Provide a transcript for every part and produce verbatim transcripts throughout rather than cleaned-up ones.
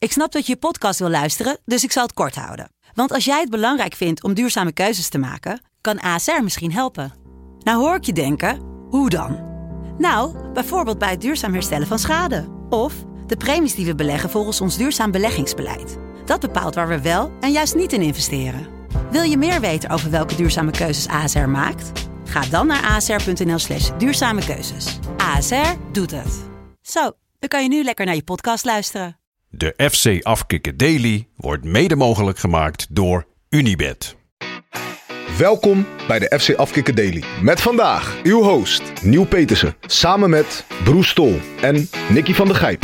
Ik snap dat je je podcast wil luisteren, dus ik zal het kort houden. Want als jij het belangrijk vindt om duurzame keuzes te maken, kan A S R misschien helpen. Nou hoor ik je denken, hoe dan? Nou, bijvoorbeeld bij het duurzaam herstellen van schade. Of de premies die we beleggen volgens ons duurzaam beleggingsbeleid. Dat bepaalt waar we wel en juist niet in investeren. Wil je meer weten over welke duurzame keuzes A S R maakt? Ga dan naar asr.nl slash duurzame keuzes. A S R doet het. Zo, dan kan je nu lekker naar je podcast luisteren. De F C Afkikken Daily wordt mede mogelijk gemaakt door Unibet. Welkom bij de F C Afkikken Daily. Met vandaag uw host Nieuw Petersen. Samen met Broes Stol en Nicky van der Gijp.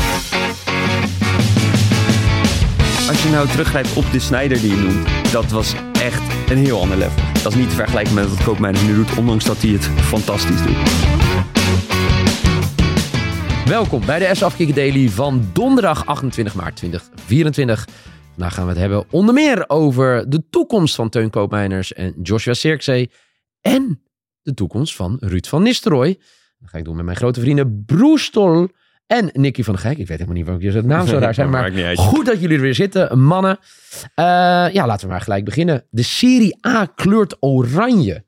Als je nou teruggrijpt op de Sneijder die je noemt, dat was echt een heel ander level. Dat is niet te vergelijken met wat Koopmeiners nu doet, ondanks dat hij het fantastisch doet. Welkom bij de F C Afkikken Daily van donderdag achtentwintig maart tweeduizend vierentwintig. Vandaag gaan we het hebben onder meer over de toekomst van Teun Koopmeiners en Joshua Zirkzee. En de toekomst van Ruud van Nistelrooy. Dat ga ik doen met mijn grote vrienden Broes Stol en Nicky van der Gijp. Ik weet helemaal niet welke je naam zo raar zijn, maar goed dat jullie er weer zitten, mannen. Uh, ja, laten we maar gelijk beginnen. De Serie A kleurt oranje.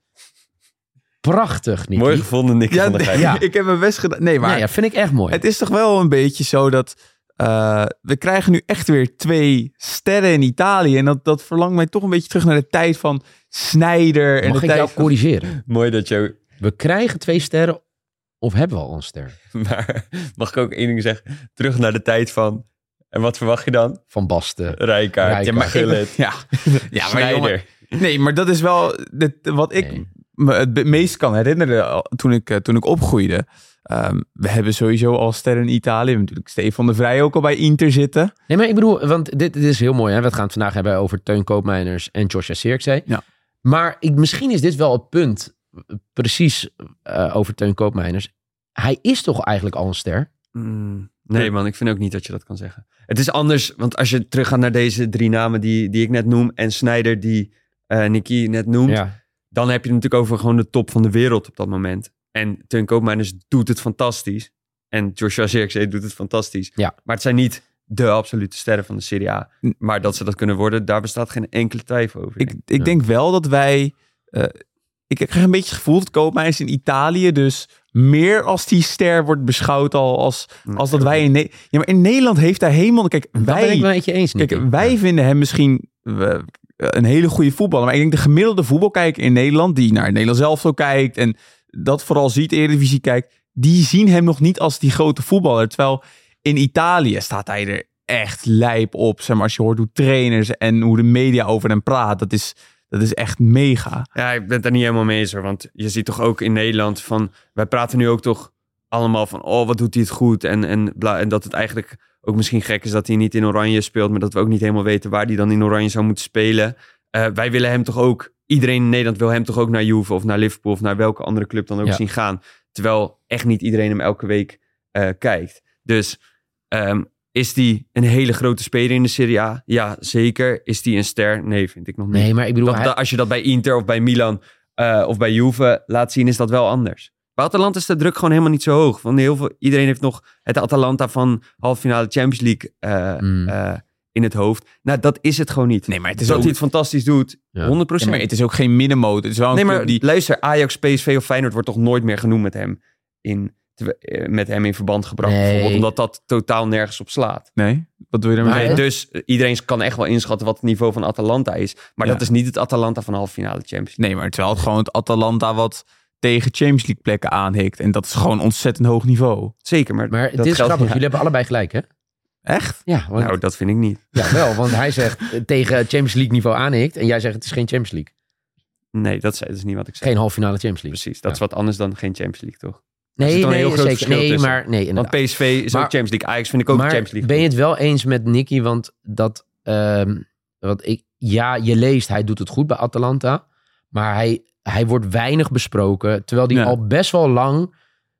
Prachtig, Nicky. Mooi gevonden, Nicky ja, van der Gijp. Ja, ik heb mijn best gedaan. Nee, maar ja, ja, vind ik echt mooi. Het is toch wel een beetje zo dat uh, we krijgen nu echt weer twee sterren in Italië. En dat, dat verlangt mij toch een beetje terug naar de tijd van Sneijder. En Mag de ik tijd jou van... corrigeren? Mooi dat je... We krijgen twee sterren of hebben we al een ster? Maar mag ik ook één ding zeggen? Terug naar de tijd van... En wat verwacht je dan? Van Basten. Rijkaard, Rijkaard. ja, maar Gullit, Ja, ja maar Sneijder. jongen, nee, maar dat is wel dit, wat ik Nee. me het meest kan herinneren toen ik, uh, toen ik opgroeide. Um, we hebben sowieso al sterren in Italië. We hebben natuurlijk Stefan de Vrij ook al bij Inter zitten. Nee, maar ik bedoel, want dit, dit is heel mooi. Hè? We gaan het vandaag hebben over Teun Koopmeiners en Joshua Zirkzee. Ja. Maar ik, misschien is dit wel het punt, precies uh, over Teun Koopmeiners. Hij is toch eigenlijk al een ster? Mm, nee man, ik vind ook niet dat je dat kan zeggen. Het is anders, want als je teruggaat naar deze drie namen die, die ik net noem... en Sneijder die uh, Nicky net noemt... Ja. dan heb je het natuurlijk over gewoon de top van de wereld op dat moment. En Teun Koopmeiners doet het fantastisch. En Joshua Zirkzee doet het fantastisch. Ja. Maar het zijn niet de absolute sterren van de Serie A. Maar dat ze dat kunnen worden, daar bestaat geen enkele twijfel over. Ik, ik Ja. denk wel dat wij... Uh, ik krijg een beetje het gevoel dat Koopmeiners in Italië dus meer als die ster wordt beschouwd al als, als dat wij in... Ne- ja, maar in Nederland heeft hij helemaal... Kijk, Dat wij, ben ik wel met je eens, Nicky. kijk, wij Ja. vinden hem misschien uh, een hele goede voetballer. Maar ik denk de gemiddelde voetbalkijker in Nederland, die naar Nederland zelf zo kijkt en dat vooral ziet, Eredivisie kijkt, die zien hem nog niet als die grote voetballer. Terwijl in Italië staat hij er echt lijp op. Zeg maar, als je hoort hoe trainers en hoe de media over hem praat, dat is... Dat is echt mega. Ja, ik ben het daar niet helemaal mee eens hoor. Want je ziet toch ook in Nederland van... Wij praten nu ook toch allemaal van... Oh, wat doet hij het goed? En, en, bla, en dat het eigenlijk ook misschien gek is dat hij niet in oranje speelt. Maar dat we ook niet helemaal weten waar hij dan in oranje zou moeten spelen. Uh, wij willen hem toch ook... Iedereen in Nederland wil hem toch ook naar Juve of naar Liverpool... of naar welke andere club dan ook Ja. zien gaan. Terwijl echt niet iedereen hem elke week uh, kijkt. Dus... Um, Is die een hele grote speler in de Serie A? Ja, zeker. Is die een ster? Nee, vind ik nog niet. Nee, maar ik bedoel... Dat, hij- dat, als je dat bij Inter of bij Milan uh, of bij Juve laat zien, is dat wel anders. Bij Atalanta is de druk gewoon helemaal niet zo hoog. Want heel veel, iedereen heeft nog het Atalanta van halve finale Champions League uh, Mm. uh, in het hoofd. Nou, dat is het gewoon niet. Nee, maar het is dat ook... hij het fantastisch doet, Ja. honderd Ja, procent. maar het is ook geen middenmoot. Het is wel een nee, club maar die... luister, Ajax, P S V of Feyenoord wordt toch nooit meer genoemd met hem in, te, met hem in verband gebracht. Nee. Bijvoorbeeld, omdat dat totaal nergens op slaat. Nee, wat wil je daarmee Maar- zeggen? Nee, dus uh, iedereen kan echt wel inschatten wat het niveau van Atalanta is. Maar Ja. dat is niet het Atalanta van halve finale Champions League. Nee, maar het is wel gewoon het Atalanta wat tegen Champions League plekken aanhikt. En dat is gewoon ontzettend hoog niveau. Zeker, maar, Maar dat het is geldt- grappig. ja. Jullie hebben allebei gelijk, hè? Echt? Ja, want, Nou, dat vind ik niet. ja, wel. Want hij zegt eh, tegen Champions League niveau aanhikt. En jij zegt het is geen Champions League. Nee, dat is, dat is niet wat ik zeg. Geen halve finale Champions League. Precies, dat Ja. is wat anders dan geen Champions League, toch? Nee, zit wel een nee, heel groot zeker. verschil Nee, tussen. maar nee, inderdaad. Want P S V is Maar- ook Champions League. Ajax vind ik ook maar Champions League. ben je het wel eens met Nicky? Want dat, um, want ik, ja, je leest, hij doet het goed bij Atalanta. Maar hij, hij wordt weinig besproken. Terwijl hij Ja. al best wel lang...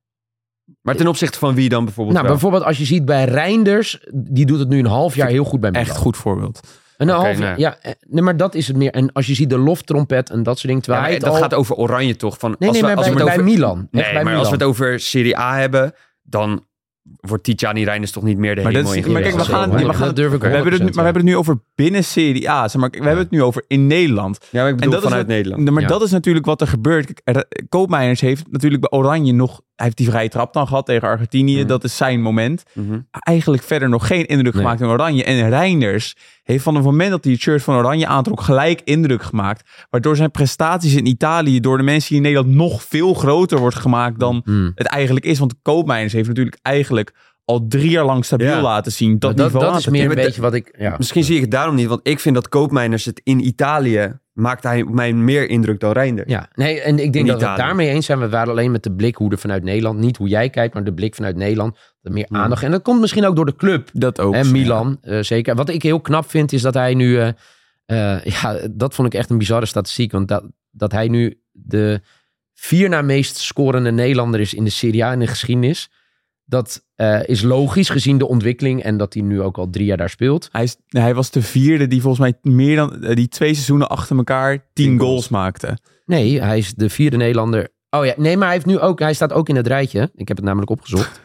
Maar ten opzichte van wie dan bijvoorbeeld Nou, wel? bijvoorbeeld als je ziet bij Reinders, die doet het nu een half jaar heel goed bij Milan. Echt goed voorbeeld. Een Oké, half, nou. ja, eh, nee, maar dat is het meer. En als je ziet de loftrompet en dat soort dingen. Ja, terwijl maar hij dat het al... gaat over Oranje toch? Van, Nee, als nee, we, maar als bij, we het bij over... Milan. Echt Nee, bij maar Milan. als we het over Serie A hebben, dan wordt Tijani Reinders toch niet meer de Maar, dat hemel is, in. maar kijk, we gaan het, zeker. we gaan Dat durf ik we hebben het, nu- honderd procent, maar we hebben het nu over binnen Serie A. Zeg maar, we hebben het nu over in Nederland. Ja, maar ik bedoel En dat vanuit is, Nederland. Maar Ja. dat is natuurlijk wat er gebeurt. Kijk, er- Koopmeiners heeft natuurlijk bij Oranje nog... Hij heeft die vrije trap dan gehad tegen Argentinië. Mhm. Dat is zijn moment. Mhm. Eigenlijk verder nog geen indruk Nee. gemaakt in Oranje. En Reinders heeft van het moment dat hij het shirt van Oranje aantrok... gelijk indruk gemaakt. Waardoor zijn prestaties in Italië... door de mensen hier in Nederland nog veel groter wordt gemaakt... dan Hmm. het eigenlijk is. Want Koopmeiners heeft natuurlijk eigenlijk... al drie jaar lang stabiel Ja. laten zien. Dat, dat, niveau dat aan is te meer een tikken. beetje wat ik... Ja. Misschien zie ik het daarom niet, want ik vind dat Koopmeiners het in Italië maakt hij op mij meer indruk dan Reinders. Ja, nee, en ik denk In dat we het Italië. daarmee eens zijn. We waren alleen met de blik hoe er vanuit Nederland, niet hoe jij kijkt, maar de blik vanuit Nederland, er meer Hmm. aandacht. En dat komt misschien ook door de club. Dat ook. En ja. Milan, eh, zeker. Wat ik heel knap vind, is dat hij nu... eh, eh, ja, dat vond ik echt een bizarre statistiek. Want dat, dat hij nu de vier na meest scorende Nederlander is in de Serie A in de geschiedenis. Dat eh, is logisch gezien de ontwikkeling en dat hij nu ook al drie jaar daar speelt. Hij, is, hij was de vierde die volgens mij meer dan eh, die twee seizoenen achter elkaar tien, Tien goals. goals. maakte. Nee, hij is de vierde Nederlander. Oh ja, nee, maar hij heeft nu ook, hij staat ook in het rijtje. Ik heb het namelijk opgezocht.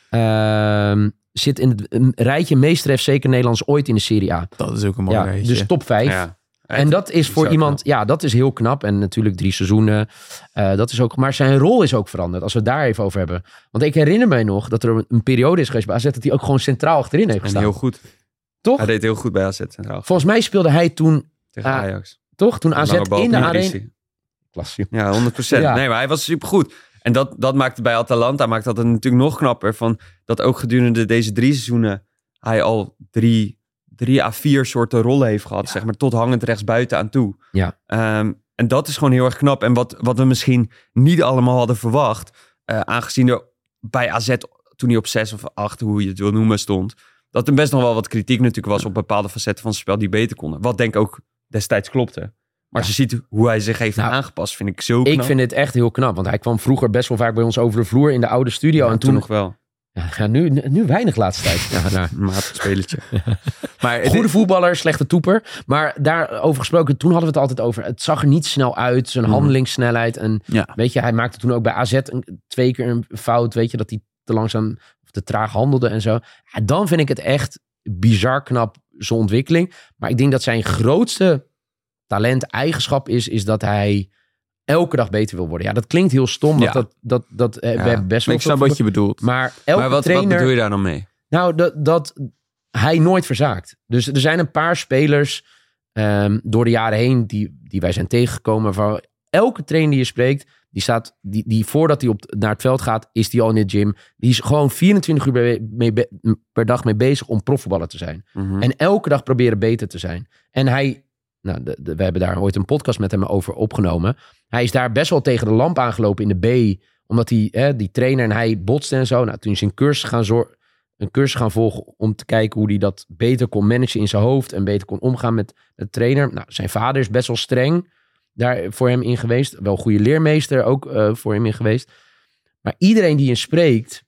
Ehm, zit in het een rijtje meest trefzeker Nederlands ooit in de Serie A. Dat is ook een mooi Ja, rijtje. dus top vijf. Ja. En dat is voor bizar iemand, ja, dat is heel knap. En natuurlijk drie seizoenen. eh, dat is ook, maar zijn rol is ook veranderd. Als we het daar even over hebben. Want ik herinner mij nog dat er een, een periode is geweest bij A Z dat hij ook gewoon centraal achterin heeft En gestaan. heel goed. Toch? Hij deed heel goed bij A Z Centraal. Volgens mij speelde hij toen, Tegen Ah, Ajax. toch? Toen A Z Lange bal op in de de arena. Idrissi. Klasse. Ja, honderd procent. Ja. Nee, maar hij was supergoed. En dat, dat maakte bij Atalanta maakt dat het natuurlijk nog knapper. Van dat ook gedurende deze drie seizoenen hij al drie, drie à vier soorten rollen heeft gehad. Zeg maar tot hangend rechtsbuiten aan toe. Ja. Ehm, en dat is gewoon heel erg knap. En wat, wat we misschien niet allemaal hadden verwacht. eh, aangezien er bij A Z toen hij op zes of acht, hoe je het wil noemen, stond. Dat er best nog wel wat kritiek natuurlijk was op bepaalde facetten van zijn spel die beter konden. Wat denk ik ook destijds klopte. Maar als je ziet hoe hij zich heeft Nou, aangepast, vind ik zo knap. Ik vind het echt heel knap. Want hij kwam vroeger best wel vaak bij ons over de vloer in de oude studio. Ja, en toen toen nog wel. Ja, ja, nu, nu weinig laatste tijd. Ja, nou. Een matig spelletje. Maar Goede voetballer, slechte toeper. Maar daarover gesproken, toen hadden we het altijd over. Het zag er niet snel uit, zijn Mhm. handelingssnelheid. En Ja. weet je, hij maakte toen ook bij A Z een, twee keer een fout. Weet je, dat hij te langzaam of te traag handelde en zo. Ja, dan vind ik het echt bizar knap, zijn ontwikkeling. Maar ik denk dat zijn grootste talent, eigenschap is, is dat hij elke dag beter wil worden. Ja, dat klinkt heel stom. Want Ja. dat, dat, dat, eh, we hebben best wel ik snap veel wat je bedoelt. Maar elke Maar wat, trainer... wat bedoel je daar dan mee? Nou, dat, dat hij nooit verzaakt. Dus er zijn een paar spelers ehm, door de jaren heen die, die wij zijn tegengekomen. Van elke trainer die je spreekt, die staat, die, die voordat hij op, naar het veld gaat, is die al in de gym. Die is gewoon vierentwintig uur be- mee be- per dag mee bezig om profvoetballer te zijn. Mhm. En elke dag proberen beter te zijn. En hij, nou, de, de- we hebben daar ooit een podcast met hem over opgenomen. Hij is daar best wel tegen de lamp aangelopen in de B. Omdat hij, hè, die trainer en hij botste en zo. Nou, toen is hij een cursus gaan, zor- een cursus gaan volgen om te kijken hoe hij dat beter kon managen in zijn hoofd. En beter kon omgaan met de trainer. Nou, zijn vader is best wel streng daar voor hem in geweest. Wel een goede leermeester ook eh, voor hem in geweest. Maar iedereen die je spreekt,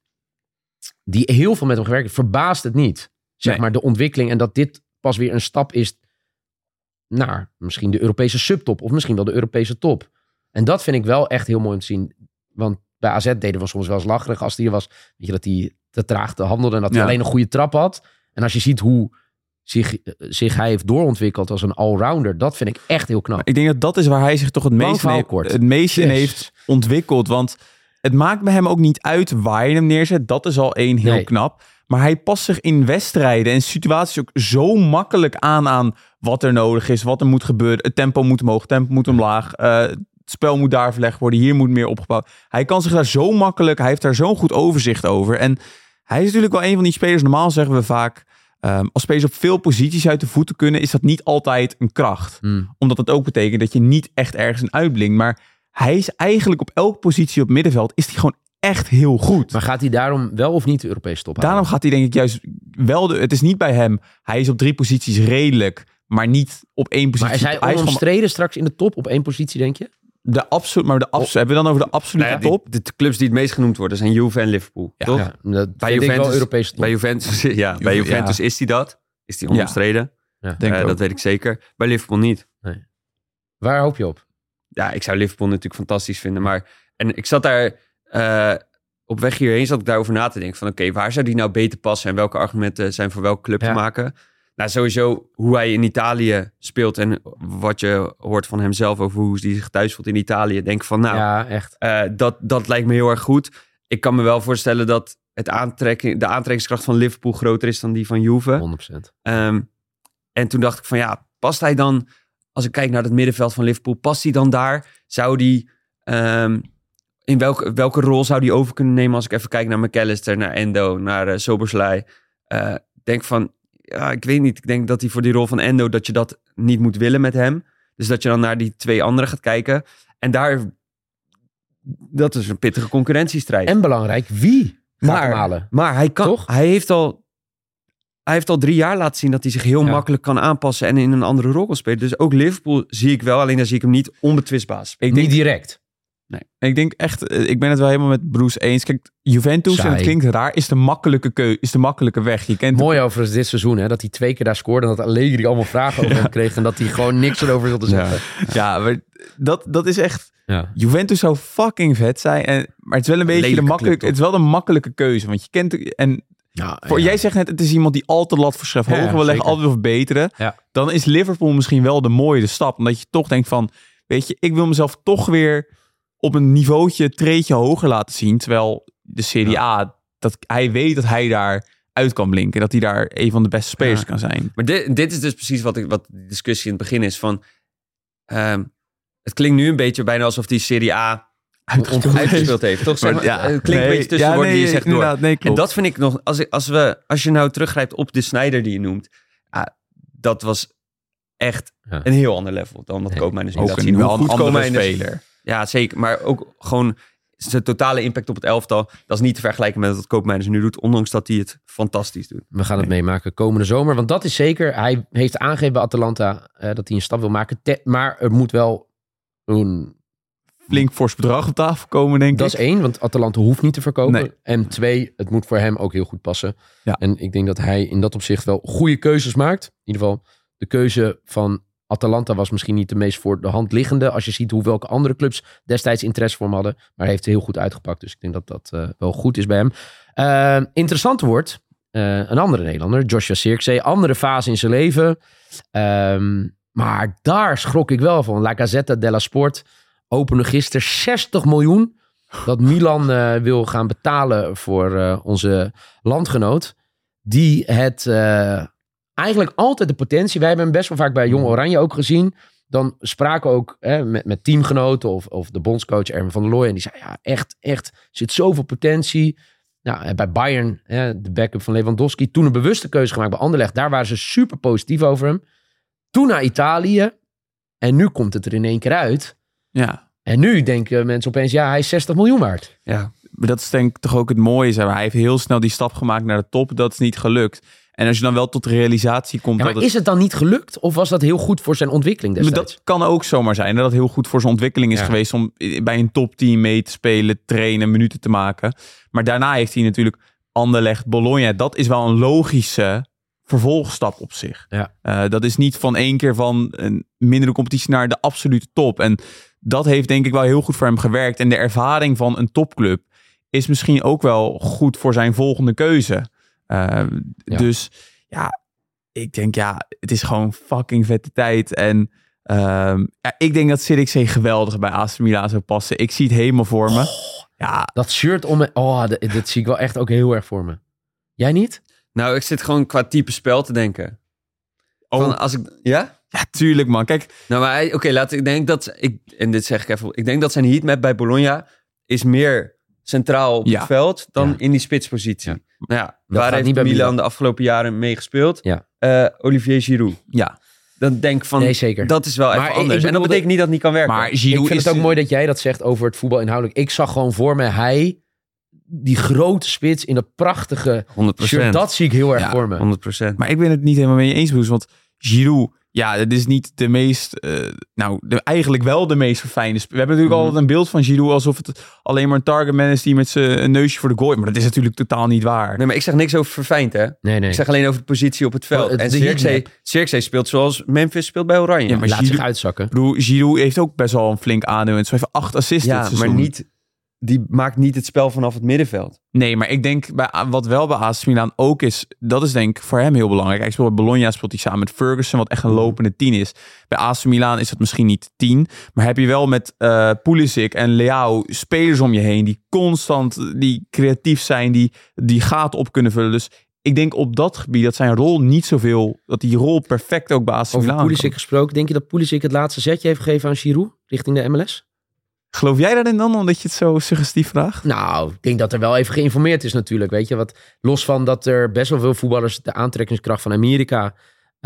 die heel veel met hem gewerkt heeft, verbaast het niet. Zeg Nee. maar de ontwikkeling en dat dit pas weer een stap is naar misschien de Europese subtop of misschien wel de Europese top. En dat vind ik wel echt heel mooi om te zien. Want bij A Z deden we soms wel eens lacherig als hij er was. Weet je, dat hij te traag te handelde en dat hij Ja. alleen een goede trap had. En als je ziet hoe zich, zich hij heeft doorontwikkeld als een allrounder, dat vind ik echt heel knap. Ik denk dat dat is waar hij zich toch het Lang meest, in verhaal heeft, kort. het meest in Yes. heeft ontwikkeld. Want het maakt bij hem ook niet uit waar je hem neerzet. Dat is al één heel Nee. knap. Maar hij past zich in wedstrijden en situaties ook zo makkelijk aan aan wat er nodig is, wat er moet gebeuren. Het tempo moet omhoog, het tempo moet omlaag. Uh, het spel moet daar verlegd worden, hier moet meer opgebouwd. Hij kan zich daar zo makkelijk, hij heeft daar zo'n goed overzicht over. En hij is natuurlijk wel een van die spelers, normaal zeggen we vaak, Um, als spelers op veel posities uit de voeten kunnen, is dat niet altijd een kracht. Hmm. Omdat dat ook betekent dat je niet echt ergens een uitblinkt. Maar hij is eigenlijk op elke positie op middenveld, is hij gewoon echt heel goed. Maar gaat hij daarom wel of niet de Europese top halen? Daarom gaat hij denk ik juist wel, de, het is niet bij hem, hij is op drie posities redelijk, maar niet op één positie. Maar is hij is gewoon onomstreden straks in de top op één positie, denk je? de absolute, maar de absolute, hebben we dan over de absolute Nou ja, top? die- de clubs die het meest genoemd worden zijn Juve en Liverpool. Ja. toch? Ja, dat Bij vind ik wel Juventus- Europese top. Bij Juventus, ja, bij Ja. Juventus is hij dat. Is hij onomstreden. Ja. Denk Eh, ik ook. dat weet ik zeker. Bij Liverpool niet. Waar hoop je op? Ja, ik zou Liverpool natuurlijk fantastisch vinden. Maar en ik zat daar... eh, op weg hierheen zat ik daarover na te denken. Van oké, okay, waar zou die nou beter passen? En welke argumenten zijn voor welke club ja. te maken? Nou, sowieso hoe hij in Italië speelt. En wat je hoort van hemzelf over hoe hij zich thuis voelt in Italië. Denk van nou, ja, echt. Uh, dat, dat lijkt me heel erg goed. Ik kan me wel voorstellen dat het aantrekking, de aantrekkingskracht van Liverpool groter is dan die van Juve. honderd procent. Um, en toen dacht ik van ja, past hij dan... Als ik kijk naar het middenveld van Liverpool, past hij dan daar? Zou die... Um, in welke, welke rol zou die over kunnen nemen als ik even kijk naar McAllister, naar Endo, naar uh, Soberslij? Uh, denk van, ja, ik weet niet. Ik denk dat hij voor die rol van Endo, dat je dat niet moet willen met hem. Dus dat je dan naar die twee anderen gaat kijken. En daar, dat is een pittige concurrentiestrijd. En belangrijk, wie gaat maar, hem halen? Maar hij kan, Toch? hij heeft al... Hij heeft al drie jaar laten zien dat hij zich heel ja. makkelijk kan aanpassen en in een andere rol kan spelen. Dus ook Liverpool zie ik wel, alleen daar zie ik hem niet onbetwistbaar spelen. Ik denk, niet direct. Nee. Ik denk echt, ik ben het wel helemaal met Bruce eens. Kijk, Juventus, Saai. En het klinkt raar, is de makkelijke keu, is de makkelijke weg. Je kent Mooi overigens dit seizoen, hè, dat hij twee keer daar scoorde en dat Allegri allemaal vragen over ja. hem kreeg en dat hij gewoon niks erover wilde zeggen. Ja, ja maar dat, dat is echt... Ja. Juventus zou fucking vet zijn. En, maar het is wel een beetje Lelijke de makkelijke... Het is wel de makkelijke keuze, want je kent... En Ja, voor, ja. Jij zegt net, het is iemand die altijd lat voor schrijft. Hoger ja, wil leggen, altijd wil verbeteren. Ja. Dan is Liverpool misschien wel de mooie stap. Omdat je toch denkt van, weet je, ik wil mezelf toch weer op een niveautje, treetje hoger laten zien. Terwijl de Serie A, ja. dat hij weet dat hij daar uit kan blinken. Dat hij daar een van de beste spelers ja. kan zijn. Maar dit, dit is dus precies wat, ik, wat de discussie in het begin is van... Um, het klinkt nu een beetje bijna alsof die Serie A... Uitgespeeld, uitgespeeld heeft, toch? Zeg maar, ja, het klinkt nee, een beetje tussen de woorden ja, nee, die je zegt door. Nee, en dat vind ik nog... Als, ik, als, we, als je nou teruggrijpt op de Sneijder die je noemt... Ah, dat was echt ja. een heel ander level dan wat nee, Koopmeiners nu laat zien. Hoe goed Koopmeiners speler. Ja, zeker. Maar ook gewoon zijn totale impact op het elftal. Dat is niet te vergelijken met wat Koopmeiners nu doet. Ondanks dat hij het fantastisch doet. We gaan het nee. meemaken komende zomer. Want dat is zeker... Hij heeft aangegeven bij Atalanta uh, dat hij een stap wil maken. Te, maar er moet wel een... flink fors bedrag op tafel komen, denk dat ik. Dat is één, want Atalanta hoeft niet te verkopen. Nee. En twee, het moet voor hem ook heel goed passen. Ja. En ik denk dat hij in dat opzicht wel goede keuzes maakt. In ieder geval, de keuze van Atalanta was misschien niet de meest voor de hand liggende. Als je ziet hoe welke andere clubs destijds interesse voor hem hadden. Maar hij heeft heel goed uitgepakt. Dus ik denk dat dat uh, wel goed is bij hem. Uh, interessant wordt, uh, een andere Nederlander, Joshua Zirkzee. Andere fase in zijn leven. Um, maar daar schrok ik wel van. La Gazzetta dello Sport opende gisteren zestig miljoen dat Milan uh, wil gaan betalen voor uh, onze landgenoot. Die het uh, eigenlijk altijd de potentie... Wij hebben hem best wel vaak bij Jong Oranje ook gezien. Dan spraken we ook hè, met, met teamgenoten of, of de bondscoach Erwin van der Looy. En die zei, ja, echt, echt, er zit zoveel potentie. Nou, bij Bayern, hè, de backup van Lewandowski. Toen een bewuste keuze gemaakt bij Anderlecht. Daar waren ze super positief over hem. Toen naar Italië. En nu komt het er in één keer uit... Ja. En nu denken mensen opeens, ja, hij is zestig miljoen waard. Ja, maar dat is denk ik toch ook het mooie. Zeg maar. Hij heeft heel snel die stap gemaakt naar de top. Dat is niet gelukt. En als je dan wel tot de realisatie komt... Ja, maar dat het... is het dan niet gelukt? Of was dat heel goed voor zijn ontwikkeling destijds? Dat kan ook zomaar zijn. Dat het heel goed voor zijn ontwikkeling is ja. geweest... om bij een topteam mee te spelen, trainen, minuten te maken. Maar daarna heeft hij natuurlijk Anderlecht, Bologna. Dat is wel een logische vervolgstap op zich. Ja. Uh, dat is niet van één keer van een mindere competitie naar de absolute top. En dat heeft denk ik wel heel goed voor hem gewerkt. En de ervaring van een topclub is misschien ook wel goed voor zijn volgende keuze. Uh, ja. Dus ja, ik denk ja, het is gewoon fucking vette tijd. En uh, ja, ik denk dat Zirkzee geweldig bij A C Milan zou passen. Ik zie het helemaal voor me. Oh, ja. Dat shirt om me, oh, dat, dat zie ik wel echt ook heel erg voor me. Jij niet? Nou, ik zit gewoon qua type spel te denken. Oh. Van als ik, ja? Ja, tuurlijk man. Kijk. Nou, maar oké, okay, laat ik denk dat ik en dit zeg ik even. Ik denk dat zijn heatmap bij Bologna is meer centraal op ja. het veld dan ja. in die spitspositie. Ja. Nou ja, dat daar heeft Milan, Milan de afgelopen jaren mee gespeeld. Ja. Uh, Olivier Giroud. Ja. Dan denk ik van, nee, zeker. Dat is wel maar even ik, anders. Ik en dat betekent niet dat het niet kan werken. Maar Giroud ik vind is... het ook mooi dat jij dat zegt over het voetbal inhoudelijk. Ik zag gewoon voor me hij, die grote spits in dat prachtige honderd procent shirt. Dat zie ik heel erg ja, voor me. honderd procent Maar ik ben het niet helemaal mee eens, Bruce. Want Giroud, ja, dat is niet de meest... Uh, nou, de, eigenlijk wel de meest verfijnde... We hebben natuurlijk mm-hmm. altijd een beeld van Giroud alsof het alleen maar een targetman is die met zijn neusje voor de goal... Maar dat is natuurlijk totaal niet waar. Nee, maar ik zeg niks over verfijnd, hè? Nee, nee. Ik zeg alleen over de positie op het veld. Oh, het, en Zirkzee speelt zoals Memphis speelt bij Oranje. Ja, maar laat Giroud, zich uitzakken. Bedoel, Giroud heeft ook best wel een flink aandeel. En zo even acht assists ja, dit maar niet... die maakt niet het spel vanaf het middenveld. Nee, maar ik denk, bij, wat wel bij A C Milan ook is, dat is denk ik voor hem heel belangrijk. Hij speelt bij Bologna, speelt hij samen met Ferguson, wat echt een lopende tien is. Bij A C Milan is het misschien niet tien, maar heb je wel met uh, Pulisic en Leao spelers om je heen die constant, die creatief zijn, die, die gaten op kunnen vullen. Dus ik denk op dat gebied dat zijn rol niet zoveel, dat die rol perfect ook bij A C Milan Over Pulisic gesproken, denk je dat Pulisic het laatste zetje heeft gegeven aan Giroud richting de M L S? Geloof jij daarin dan, omdat je het zo suggestief vraagt? Nou, ik denk dat er wel even geïnformeerd is natuurlijk, weet je. Wat, los van dat er best wel veel voetballers de aantrekkingskracht van Amerika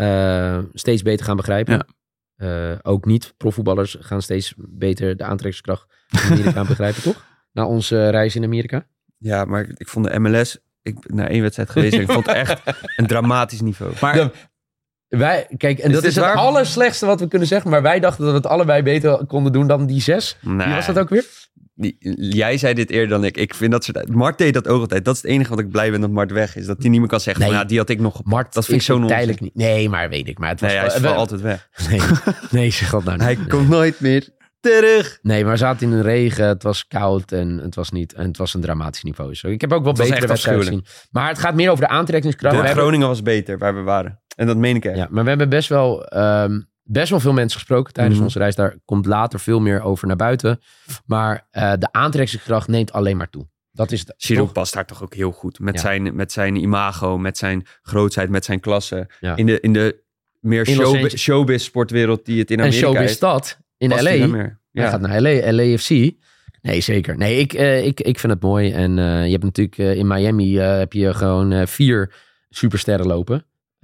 uh, steeds beter gaan begrijpen. Ja. Uh, ook niet profvoetballers gaan steeds beter de aantrekkingskracht van Amerika begrijpen, toch? Na onze uh, reis in Amerika. Ja, maar ik vond de M L S, ik ben naar één wedstrijd geweest en ik vond het echt een dramatisch niveau. Maar de, wij, kijk, en is dat is het waar? allerslechtste wat we kunnen zeggen, maar wij dachten dat we het allebei beter konden doen dan die zes. Nee. Wie was dat ook weer? Die, jij zei dit eerder dan ik. Ik vind dat soort... Mart deed dat ook altijd. Dat is het enige wat ik blij ben dat Mart weg is. Dat hij niet meer kan zeggen, Nee. van, ja, die had ik nog... Mart dat vind ik is zo er nonsens. tijdelijk niet. Nee, maar weet ik. Maar het was Nee, hij is wel- wel wel- altijd weg. Nee, nee, zeg dat nou niet. Hij Nee. komt nooit meer terug. Nee, maar we zaten in de regen, het was koud en het was niet, en het was een dramatisch niveau. Zo. Ik heb ook wel Het was betere echt wedstrijden gezien. Maar het gaat meer over de aantrekkingskracht. De We hebben- Groningen was beter, waar we waren. En dat meen ik echt. ja, maar we hebben best wel, ehm, best wel veel mensen gesproken tijdens Mhm. onze reis. Daar komt later veel meer over naar buiten. Maar uh, de aantrekkingskracht neemt alleen maar toe. Dat is het. Giroud toch? past daar toch ook heel goed. Met, Ja. zijn, met zijn imago, met zijn grootsheid, met zijn klasse. Ja. In, de, in de meer In Los showbiz, Angeles. showbiz sportwereld die het in En Amerika showbiz is. stad in past L A. hij daar meer. Hij Ja. gaat naar L A, L A F C. Nee, zeker. Nee, ik, uh, ik, ik vind het mooi. En uh, je hebt natuurlijk uh, in Miami uh, heb je gewoon uh, vier supersterren lopen.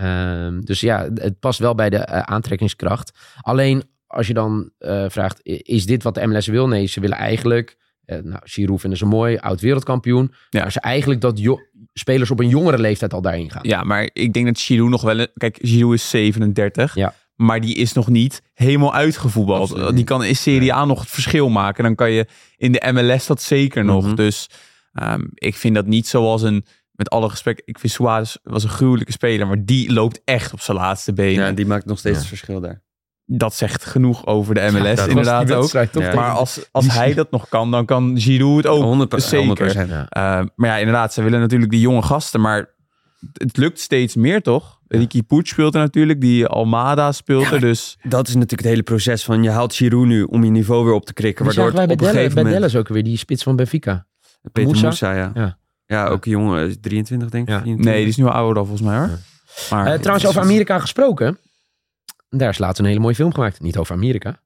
Um, dus ja, het past wel bij de uh, aantrekkingskracht. Alleen als je dan uh, vraagt, is dit wat de M L S wil? Nee, ze willen eigenlijk... Uh, nou, Giroud vinden ze mooi, oud wereldkampioen. Ja. Maar ze eigenlijk dat jo- spelers op een jongere leeftijd al daarin gaan. Ja, maar ik denk dat Giroud nog wel... Kijk, Giroud is zevenendertig. Ja. Maar die is nog niet helemaal uitgevoetbald. Absoluut Die niet. kan in Serie A nog het verschil maken. Dan kan je in de M L S dat zeker nog. Mhm. Dus um, ik vind dat niet zoals een... Met alle respect, ik vind Suarez was een gruwelijke speler. Maar die loopt echt op zijn laatste benen. Ja, die maakt nog steeds Ja. het verschil daar. Dat zegt genoeg over de M L S Ja, dat was inderdaad die ook. wedstrijd toch Ja. tegen- Maar als, als hij dat nog kan, dan kan Giroud het ook. honderd procent. Zeker. honderd procent. Ja. Uh, maar ja, inderdaad, ze willen natuurlijk die jonge gasten. Maar het lukt steeds meer, toch? Ja. Ricky Puig speelt er natuurlijk. Die Almada speelt er. Dus Dat is natuurlijk het hele proces van je haalt Giroud nu om je niveau weer op te krikken. Die Waardoor zagen wij het bij, op een Dallas, gegeven bij moment... Dallas ook weer, die spits van Benfica. Peter Moussa? Moussa, ja. Ja. ja. ook een jongen, drieëntwintig denk ik. Ja. vierentwintig. nee, die is nu al ouder dan volgens mij hoor. Ja. Maar, Uh, trouwens, over Amerika gesproken. Daar is laatst een hele mooie film gemaakt. Niet over Amerika.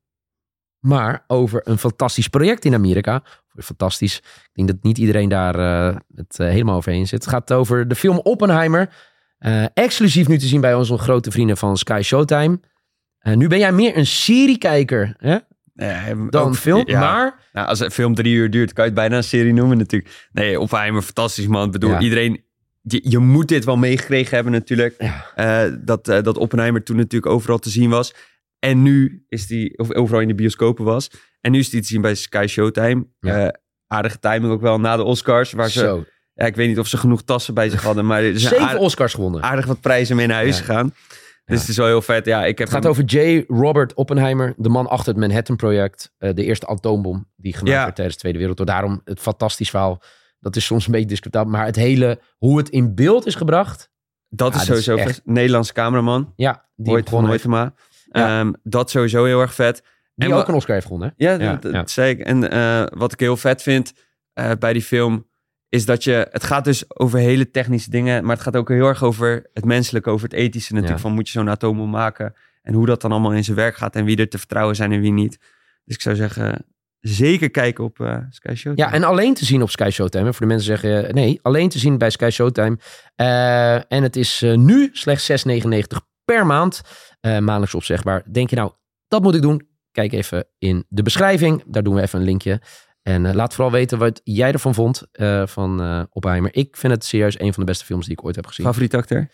Maar over een fantastisch project in Amerika. Fantastisch. Ik denk dat niet iedereen daar uh, het uh, helemaal over eens zit. Het gaat over de film Oppenheimer. Uh, exclusief nu te zien bij onze grote vrienden van Sky Showtime. Uh, nu ben jij meer een seriekijker hè, Ja, dan ook- film. ja. Maar Nou, als een film drie uur duurt, kan je het bijna een serie noemen natuurlijk. Nee, Oppenheimer, fantastisch man. Ik bedoel, Ja. iedereen... Je, je moet dit wel meegekregen hebben natuurlijk. Ja. Uh, dat, uh, dat Oppenheimer toen natuurlijk overal te zien was. En nu is die... Of overal in de bioscopen was. En nu is die te zien bij Sky Showtime. Ja. Uh, aardige timing ook wel na de Oscars. Waar ze... zo. Ja, ik weet niet of ze genoeg tassen bij zich hadden. Maar er zijn Zeven aardig, Oscars gewonnen. aardig wat prijzen mee naar huis Ja. gegaan. Dus Ja. het is wel heel vet. Ja, ik heb Het gaat hem- over J. Robert Oppenheimer, de man achter het Manhattan-project. Uh, de eerste atoombom die gemaakt Ja. werd tijdens de Tweede Wereldoorlog. Daarom het fantastisch verhaal. Dat is soms een beetje discutabel. Maar het hele, hoe het in beeld is gebracht. Dat Ja, is dat is sowieso echt- vet. Nederlandse cameraman. Ja, die Ooit van begonnen heeft. Hoytema. Ja. Ehm, dat sowieso heel erg vet. Die En ook wa- een Oscar heeft gewonnen. Ja, Ja, dat, dat ja. zei ik. En eh, wat ik heel vet vind eh, bij die film... is dat je... Het gaat dus over hele technische dingen... maar het gaat ook heel erg over het menselijke... over het ethische natuurlijk. Ja. Van moet je zo'n atoombom maken... en hoe dat dan allemaal in zijn werk gaat... en wie er te vertrouwen zijn en wie niet. Dus ik zou zeggen... zeker kijken op uh, Sky Showtime. Ja, en alleen te zien op Sky Showtime. Voor de mensen zeggen, nee, alleen te zien bij Sky Showtime. Uh, en het is uh, nu slechts zes negenennegentig per maand. Uh, maandelijks opzegbaar. Denk je nou, dat moet ik doen? Kijk even in de beschrijving. Daar doen we even een linkje. En uh, laat vooral weten wat jij ervan vond uh, van uh, Oppenheimer. Ik vind het serieus een van de beste films die ik ooit heb gezien. Favoriete acteur?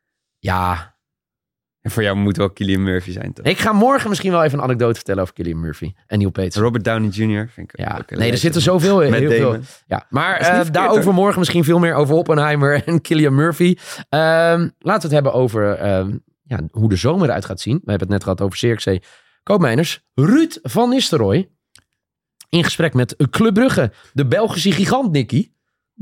Ja. En voor jou moet wel Cillian Murphy zijn, toch? Ik ga morgen misschien wel even een anekdote vertellen over Cillian Murphy en Neil Patrick. Robert Downey junior Vind ik Ja, ook een nee, er legend. zitten zoveel Met heel Damon. veel. Ja, maar Dat is niet uh, verkeerd, daarover hoor. morgen misschien veel meer over Oppenheimer en Cillian Murphy. Um, laten we het hebben over um, ja, hoe de zomer eruit gaat zien. We hebben het net gehad over C R C Koopmeiners. Ruud van Nistelrooy. in gesprek met Club Brugge. De Belgische gigant, Nicky.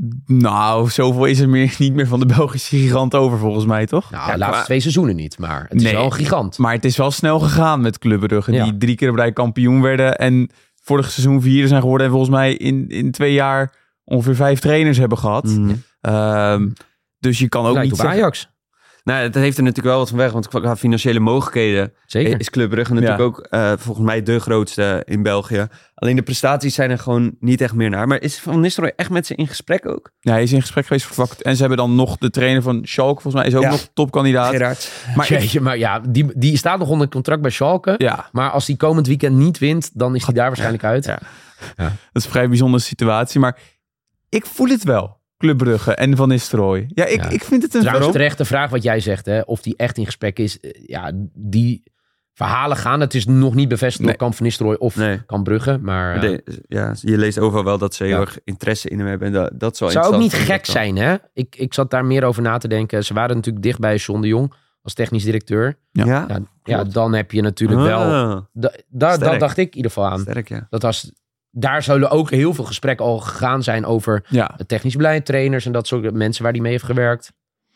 Nou, zoveel is er meer, niet meer van de Belgische gigant over volgens mij, toch? Nou, Ja, de laatste maar- twee seizoenen niet, maar het is Nee. wel een gigant. Maar het is wel snel gegaan met Club Brugge. Ja. Die drie keer op rij kampioen werden. En vorig seizoen vierde zijn geworden. En volgens mij in, in twee jaar ongeveer vijf trainers hebben gehad. Mm. Ehm, dus je kan ook Lijkt niet op zeggen... Ajax. Nou, dat heeft er natuurlijk wel wat van weg. Want qua financiële mogelijkheden Zeker. is Club Brugge natuurlijk Ja. ook eh, volgens mij de grootste in België. Alleen de prestaties zijn er gewoon niet echt meer naar. Maar is Van Nistelrooy echt met ze in gesprek ook? Ja, hij is in gesprek geweest voor vak. En ze hebben dan nog de trainer van Schalke. Volgens mij is ook Ja. nog topkandidaat. Gerard. Maar ik- Jeetje, maar ja, die, die staat nog onder contract bij Schalke. ja, Maar als die komend weekend niet wint, dan is hij daar waarschijnlijk uit. Ja. dat is een vrij bijzondere situatie. Maar ik voel het wel. Club Brugge en Van Nistelrooy. Ja, ik, Ja. ik vind het een Trouwens, waarom? terecht de vraag wat jij zegt, hè, of die echt in gesprek is. eh, Ja, die verhalen gaan. Het is nog niet bevestigd Nee. door Kamp van Nistelrooy of Nee. Kamp Brugge. Maar uh, De- ja, je leest overal wel dat ze heel Ja. erg interesse in hem hebben. En dat, dat is wel het zou ook niet interessant, gek vind ik zijn, hè? Ik, ik zat daar meer over na te denken. Ze waren natuurlijk dicht bij John de Jong als technisch directeur. wel. Ja. Ja, Ja, ja dan heb je natuurlijk wel... Ah, Da, da- Sterk. dat dacht ik in ieder geval aan. sterk, ja. Dat als, daar zullen ook heel veel gesprekken al gegaan zijn over Ja, het technisch beleid, trainers en dat soort mensen waar die mee heeft gewerkt.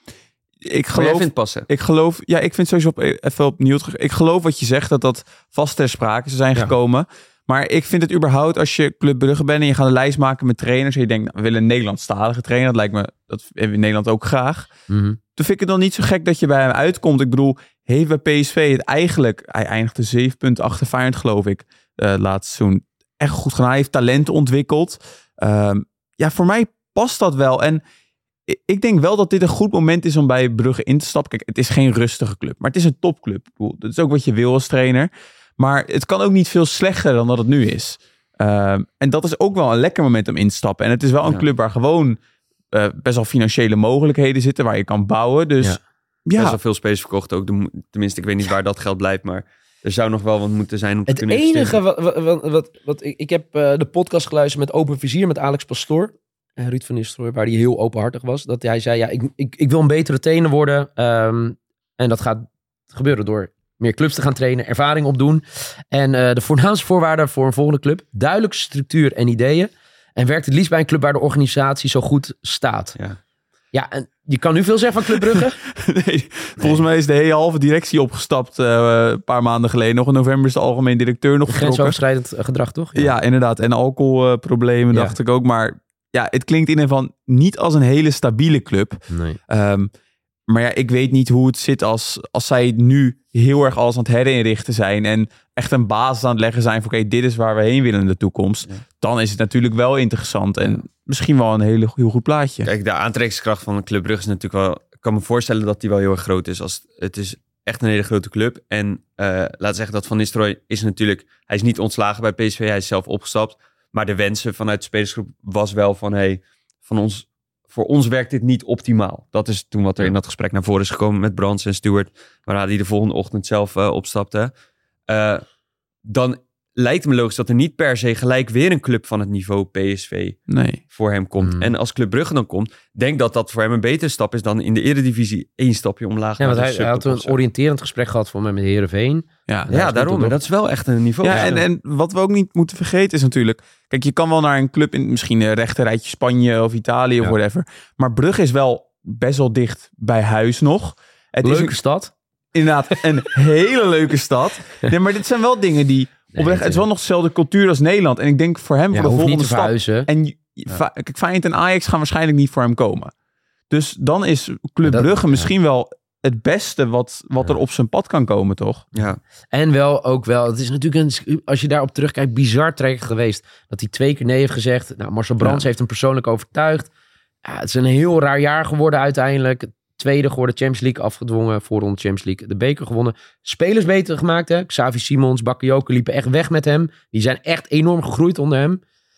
ik Maar jij geloof... vindt passen. Ik geloof, ja, ik vind sowieso op, even opnieuw terug. Ik geloof wat je zegt, dat dat vast ter sprake zijn Ja. gekomen. Maar ik vind het überhaupt, als je Club Brugge bent en je gaat een lijst maken met trainers en je denkt, nou, we willen een Nederlandstalige trainer. Dat lijkt me, dat hebben we in Nederland ook graag. Mhm. Toen vind ik het dan niet zo gek dat je bij hem uitkomt. Ik bedoel, heeft bij P S V het eigenlijk, hij eindigde zeven punten achter Feyenoord, geloof ik, uh, het laatste seizoen. Echt goed gedaan. Hij heeft talent ontwikkeld. Um, ja, voor mij past dat wel. En ik denk wel dat dit een goed moment is om bij Brugge in te stappen. Kijk, het is geen rustige club, maar het is een topclub. Ik bedoel, dat is ook wat je wil als trainer. Maar het kan ook niet veel slechter dan dat het nu is. Um, en dat is ook wel een lekker moment om in te stappen. En het is wel een Ja. club waar gewoon uh, best wel financiële mogelijkheden zitten, waar je kan bouwen. Dus Ja. ja, Best wel veel spelers verkocht ook. De- Tenminste, ik weet niet waar dat geld blijft, maar er zou nog wel wat moeten zijn om te Het kunnen enige investeren. wat, wat, wat, wat, wat ik, ik heb uh, de podcast geluisterd met Open Vizier met Alex Pastoor en Ruud van Nistelrooy, waar hij heel openhartig was. Dat hij zei, ja, ik, ik, ik wil een betere trainer worden. Um, en dat gaat gebeuren door meer clubs te gaan trainen, ervaring opdoen. En uh, de voornaamste voorwaarden voor een volgende club, duidelijke structuur en ideeën. En werkt het liefst bij een club waar de organisatie zo goed staat. Ja. Ja, en je kan nu veel zeggen van Club Brugge. nee, volgens mij is de hele halve directie opgestapt uh, een paar maanden geleden. Nog in november is de algemeen directeur nog vertrokken. Grensoverschrijdend gedrag, toch? Ja, inderdaad. En alcoholproblemen, Ja. dacht ik ook. Maar ja, het klinkt in ieder geval niet als een hele stabiele club. Nee. Um, maar ja, ik weet niet hoe het zit als, als zij nu heel erg alles aan het herinrichten zijn. En echt een basis aan het leggen zijn voor oké, dit is waar we heen willen in de toekomst. Ja. Dan is het natuurlijk wel interessant. En misschien wel een hele, heel goed plaatje. Kijk, de aantrekkingskracht van de Club Brugge is natuurlijk wel... Ik kan me voorstellen dat die wel heel erg groot is. Als, het is echt een hele grote club. En uh, laten zeggen dat Van Nistelrooy is natuurlijk... Hij is niet ontslagen bij P S V. Hij is zelf opgestapt. Maar de wensen vanuit de spelersgroep was wel van... Hey, van ons, voor ons werkt dit niet optimaal. Dat is toen wat er in dat gesprek naar voren is gekomen met Brands en Stewart. Waar hij de volgende ochtend zelf uh, opstapte. Uh, dan lijkt me logisch dat er niet per se gelijk weer een club van het niveau P S V Nee. voor hem komt. Mm. En als Club Brugge dan komt, denk dat dat voor hem een betere stap is dan in de Eredivisie één stapje omlaag. Ja, naar want de hij, hij had subtop een of zo. oriënterend gesprek gehad voor mij met Heerenveen. Ja, Ja, dat daarom. ook. En dat is wel echt een niveau. Ja, en, en wat we ook niet moeten vergeten is natuurlijk... Kijk, je kan wel naar een club in misschien een rechterrijtje Spanje of Italië of Ja. whatever. Maar Brugge is wel best wel dicht bij huis nog. Het is Leuke een- stad. inderdaad een hele leuke stad. Nee, maar dit zijn wel dingen die... Nee, oprecht, het is wel nog dezelfde cultuur als Nederland. En ik denk voor hem Ja, voor de hoeft niet volgende te stap... verhuizen. En je- Va- kijk, Feyenoord en Ajax gaan waarschijnlijk niet voor hem komen. Dus dan is Club Ja, dat- Brugge ja. misschien wel het beste wat, wat Ja. er op zijn pad kan komen, toch? Ja. En wel ook wel, het is natuurlijk een, als je daarop terugkijkt, bizar traject geweest. Dat hij twee keer nee heeft gezegd. Nou, Marcel Brands Ja. heeft hem persoonlijk overtuigd. Ja, het is een heel raar jaar geworden uiteindelijk. Tweede geworden, Champions League afgedwongen. Voorronde Champions League, de beker gewonnen. Spelers beter gemaakt, hè. Xavi Simons, Bakayoko liepen echt weg met hem. Die zijn echt enorm gegroeid onder hem.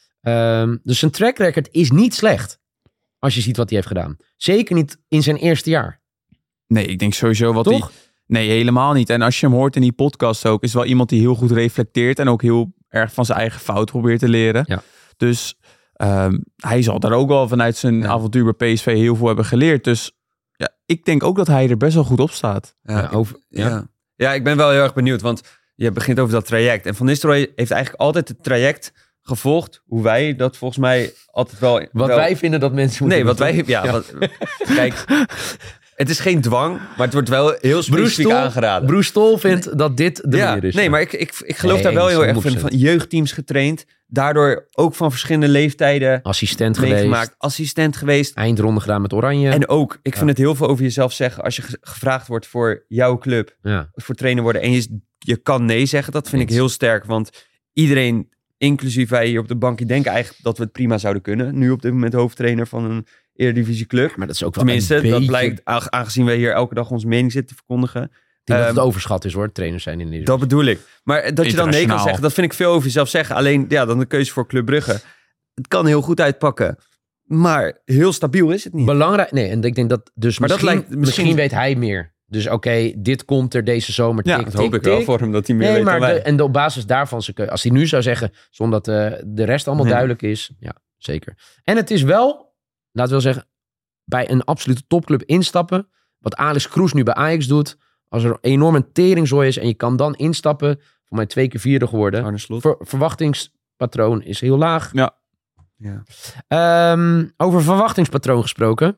Um, dus zijn track record is niet slecht. Als je ziet wat hij heeft gedaan. Zeker niet in zijn eerste jaar. Nee, ik denk sowieso wat hij... Toch? Nee, helemaal niet. En als je hem hoort in die podcast ook, is wel iemand die heel goed reflecteert en ook heel erg van zijn eigen fout probeert te leren. Ja. Dus um, hij zal daar ook wel vanuit zijn Ja. avontuur bij P S V heel veel hebben geleerd. Dus ja, ik denk ook dat hij er best wel goed op staat. Ja, Ja, over, ja. ja. ja, ik ben wel heel erg benieuwd, want je begint over dat traject. En Van Nistelrooy heeft eigenlijk altijd het traject gevolgd hoe wij dat volgens mij altijd wel... Wat wel, wij vinden dat mensen moeten Nee, wat doen. wij... Ja, Ja. Wat, kijk, het is geen dwang, maar het wordt wel heel specifiek Stol- aangeraden. Bruce Stol vindt dat dit de ja, manier is. nee, maar ik, ik, ik geloof Nee, daar wel eens, heel erg honderd van. procent. Van jeugdteams getraind, daardoor ook van verschillende leeftijden Assistent meegemaakt. geweest. Assistent geweest. Eindronde gedaan met Oranje. En ook, ik vind Ja. het heel veel over jezelf zeggen als je ge- gevraagd wordt voor jouw club, ja. voor trainer worden en je, je kan nee zeggen. Dat vind ik Eens. heel sterk, want iedereen, inclusief wij hier op de bankje, denken eigenlijk dat we het prima zouden kunnen. Nu op dit moment hoofdtrainer van een Eredivisieclub. Maar dat is ook wel Tenminste, een beetje... dat blijkt, aange- aangezien wij hier elke dag onze mening zitten te verkondigen. Ik denk dat het Ehm, overschat is hoor, trainers zijn in de Dat bedoel ik. Maar dat je dan nee kan Internationaal. zeggen, dat vind ik veel over jezelf zeggen. Alleen, ja, dan de keuze voor Club Brugge. Het kan heel goed uitpakken. Maar heel stabiel is het niet. Belangrijk, nee, en ik denk dat dus Maar dat misschien, lijkt- misschien- misschien weet hij meer. Dus oké, dit komt er deze zomer. Ja, tik, dat tik, hoop ik wel tik. voor hem, dat hij meer Nee, weet maar dan wij. de, en op basis daarvan, zijn keu- als hij nu zou zeggen, zonder dat eh, de rest allemaal Ja. duidelijk is, ja, zeker. En het is wel, laten we wel zeggen, bij een absolute topclub instappen, wat Alex Kroes nu bij Ajax doet, als er enorm een teringzooi is en je kan dan instappen, voor mij twee keer vierde geworden. Arne Slot. Ver- verwachtingspatroon is heel laag. Ja. Ja. Ehm, over verwachtingspatroon gesproken.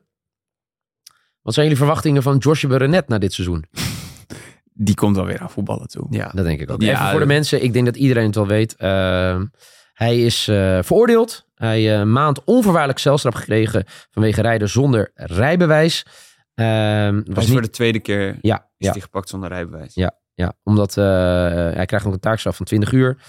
Wat zijn jullie verwachtingen van Joshua Renet na dit seizoen? Die komt wel weer aan voetballen toe. Ja. Dat denk ik ook. Ja, Even voor de mensen, ik denk dat iedereen het wel weet. Ehm, hij is eh, veroordeeld. Hij heeft een maand onvoorwaardelijk celstraf gekregen vanwege rijden zonder rijbewijs. Ehm, Hij was is niet... voor de tweede keer Ja, is ja, hij gepakt zonder rijbewijs. Ja. ja, omdat eh, hij krijgt nog een taakstraf van twintig uur.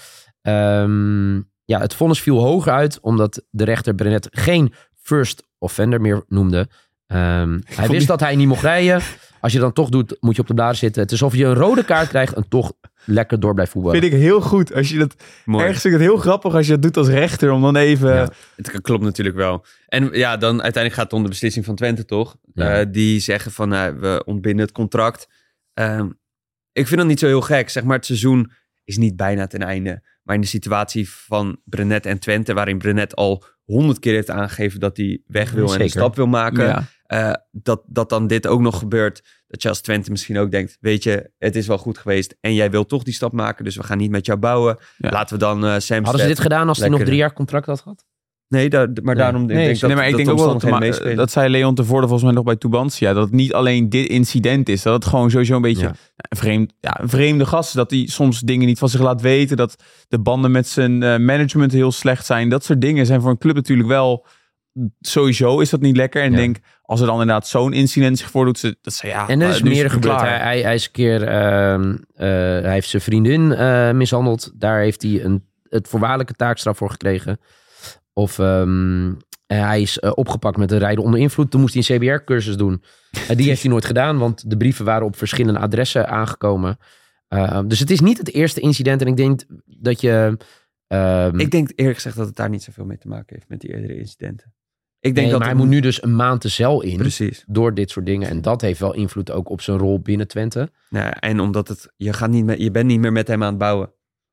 Ehm, ja, het vonnis viel hoger uit omdat de rechter Brenet geen first offender meer noemde. Ehm, hij wist dat hij niet mocht rijden. Als je dan toch doet, moet je op de bladen zitten. Het is alsof je een rode kaart krijgt en toch lekker door blijft voetballen. Vind ik heel goed. Als je dat, Mooi. ergens vind ik het heel grappig als je dat doet als rechter. Om dan even... Ja. Het klopt natuurlijk wel. En ja, dan uiteindelijk gaat het om de beslissing van Twente, toch? Ja. Eh, die zeggen van, eh, we ontbinden het contract. Ehm, ik vind dat niet zo heel gek. Zeg maar, het seizoen is niet bijna ten einde. Maar in de situatie van Brenet en Twente, waarin Brenet al honderd keer heeft aangegeven dat hij weg wil en Zeker. een stap wil maken. Ja. eh, dat, dat dan dit ook nog gebeurt. Dat je als Twente misschien ook denkt, weet je, het is wel goed geweest. En jij wil toch die stap maken, dus we gaan niet met jou bouwen. Ja. Laten we dan uh, Sam Hadden ze dit gedaan als hij nog lekker- drie jaar contract had gehad? Nee, daar, maar Nee. daarom Nee, denk ik dat, nee, maar ik dat denk de ook wel dat, omstandigheden maar, meespelen. dat zei Leon tevoren volgens mij nog bij Tubantia. Dat het niet alleen dit incident is. Dat het gewoon sowieso een beetje Ja. een, vreemd, ja, een vreemde gast is. Dat hij soms dingen niet van zich laat weten. Dat de banden met zijn eh, management heel slecht zijn. Dat soort dingen zijn voor een club natuurlijk wel... Sowieso is dat niet lekker. En Ja. denk, als er dan inderdaad zo'n incident zich voordoet. ze- Dat ze, ja, En er is uh, nu meer het gebeurd. klaar. Hij, hij, hij is een keer, ehm, eh, hij heeft zijn vriendin eh, mishandeld. Daar heeft hij een, het voorwaardelijke taakstraf voor gekregen. Of ehm, hij is eh, opgepakt met een rijden onder invloed. Toen moest hij een C B R-cursus doen. Uh, die heeft hij nooit gedaan, want de brieven waren op verschillende adressen aangekomen. Uh, dus het is niet het eerste incident. En ik denk dat je... ehm, Ik denk eerlijk gezegd dat het daar niet zoveel mee te maken heeft met die eerdere incidenten. Ik denk nee, dat maar hij het- moet nu dus een maand de cel in. Precies. Door dit soort dingen. En dat heeft wel invloed ook op zijn rol binnen Twente. Ja, en omdat het, je, gaat niet met, je bent niet meer met hem aan het bouwen.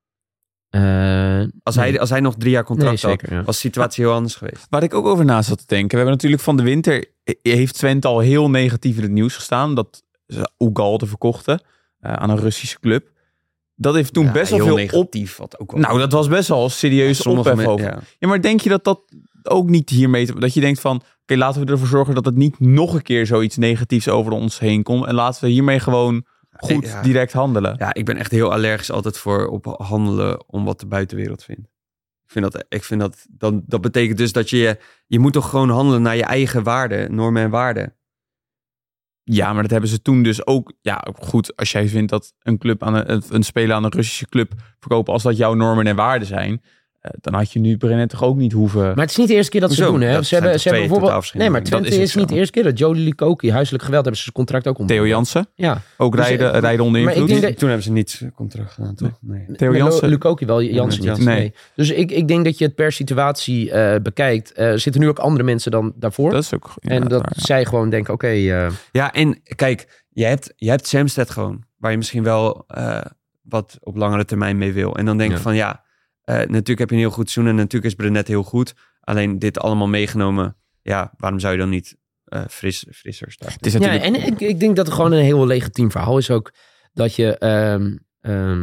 Uh, Als, nee. hij, als hij nog drie jaar contract Nee, had, zeker, ja. was de situatie heel anders geweest. Waar ik ook over na zat te denken. We hebben natuurlijk van de winter... heeft Twente al heel negatief in het nieuws gestaan. Dat ze Ugalde verkochten uh, aan een Russische club. Dat heeft toen Ja, best wel heel veel negatief, op... wat ook wel. Nou, dat was best wel een serieus Sommige ophef me- over. ja. Ja, maar denk je dat dat ook niet hiermee... Te, dat je denkt van... Oké, laten we ervoor zorgen dat het niet nog een keer zoiets negatiefs over ons heen komt. En laten we hiermee gewoon goed Ja. direct handelen. Ja, ik ben echt heel allergisch altijd voor op handelen om wat de buitenwereld vindt. Ik vind dat, ik vind dat, dan, dat betekent dus dat je, je moet toch gewoon handelen naar je eigen waarden, normen en waarden. Ja, maar dat hebben ze toen dus ook... Ja, goed, als jij vindt dat een club aan een, een speler aan een Russische club verkopen... als dat jouw normen en waarden zijn... Uh, dan had je nu Brenet toch ook niet hoeven... Maar het is niet de eerste keer dat ze Hoezo? het doen. Hè? Dat Ze zijn hebben, toch ze hebben twee totaal bijvoorbeeld. Nee, maar verschillende Twente dingen. is, Dat is niet de ook eerste keer dat Jody Lukoki, huiselijk geweld, hebben ze zijn contract ook om. Theo Jansen, Ja. ook Dus, rijden, eh, rijden onder maar ik invloed. denk dat- Toen hebben ze niet zijn contract gedaan, toch? Nee. Theo Met Lu- Jansen. Lukoki wel, Jansen met niet. Jansen. Nee. Dus ik, ik denk dat je het per situatie uh, bekijkt. Uh, er zitten nu ook andere mensen dan daarvoor. Dat is ook en inderdaad dat waar, ja. zij gewoon denken, oké, okay, uh, Ja, en kijk, je hebt, je hebt Samsted gewoon, waar je misschien wel uh, wat op langere termijn mee wil. En dan denk ik Ja. van ja, uh, natuurlijk heb je een heel goed seizoen en natuurlijk is Brenet heel goed. Alleen dit allemaal meegenomen, ja, waarom zou je dan niet uh, fris, frisser starten? Het is ja, natuurlijk... en ik, ik denk dat het gewoon een heel legitiem verhaal is ook. Dat je, um, um,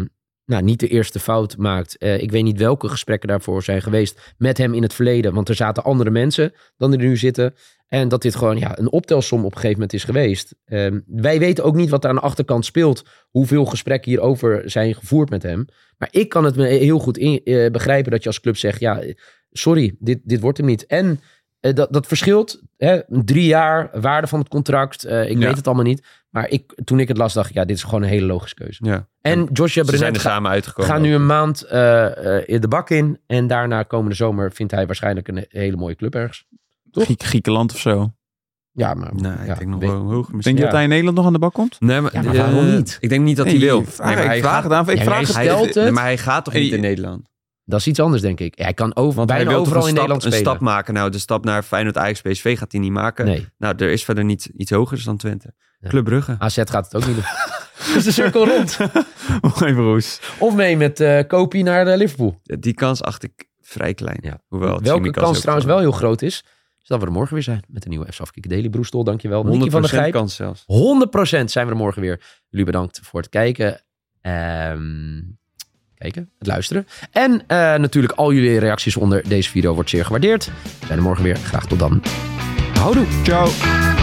nou, niet de eerste fout maakt. Uh, ik weet niet welke gesprekken daarvoor zijn geweest met hem in het verleden. Want er zaten andere mensen dan die er nu zitten. En dat dit gewoon ja, een optelsom op een gegeven moment is geweest. Um, wij weten ook niet wat er aan de achterkant speelt. Hoeveel gesprekken hierover zijn gevoerd met hem. Maar ik kan het me heel goed in, uh, begrijpen dat je als club zegt... ja, sorry, dit, dit wordt hem niet. En uh, dat, dat verschilt. Hè, drie jaar, waarde van het contract. Uh, ik ja. weet het allemaal niet. Maar ik, toen ik het las, dacht ik... ja, dit is gewoon een hele logische keuze. Ja. En Joshua Brenet gaat ga nu een maand uh, uh, in de bak in. En daarna komende zomer vindt hij waarschijnlijk een hele mooie club ergens. Toch? Griek, Griekenland of zo. Ja, maar... Nee, ja, ik denk nog weet, wel hoog. Denk je ja. dat hij in Nederland nog aan de bak komt? Nee, maar, ja, maar waarom uh, niet? Ik denk niet dat nee, hij wil. Vraag, nee, maar hij ik vraag gaat, het aan. Ik ja, vraag hij, hij, het. Nee, maar hij gaat toch niet hey, in Nederland? Dat is iets anders, denk ik. Ja, hij kan over, Want bijna hij wil overal toch een in stap, Nederland een spelen. stap maken. Nou, de stap naar Feyenoord, Ajax, P S V gaat hij niet maken. Nee. Nou, er is verder niet iets hogers dan Twente. Ja. Club Brugge. A Z gaat het ook niet doen. Dus de cirkel rond. Mooi broers. Of mee met uh, Kopie naar uh, Liverpool. Die kans acht ik vrij klein. Ja. Hoewel Welke kans trouwens wel heel groot is... is dat we er morgen weer zijn met een nieuwe F C Afkikken Daily. Broestol, dankjewel. Nicky van der Gijp. kans zelfs. honderd procent zijn we er morgen weer. Jullie bedankt voor het kijken. Um, kijken, het luisteren. En uh, natuurlijk al jullie reacties onder deze video wordt zeer gewaardeerd. We zijn er morgen weer. Graag tot dan. Houdoe. Ciao.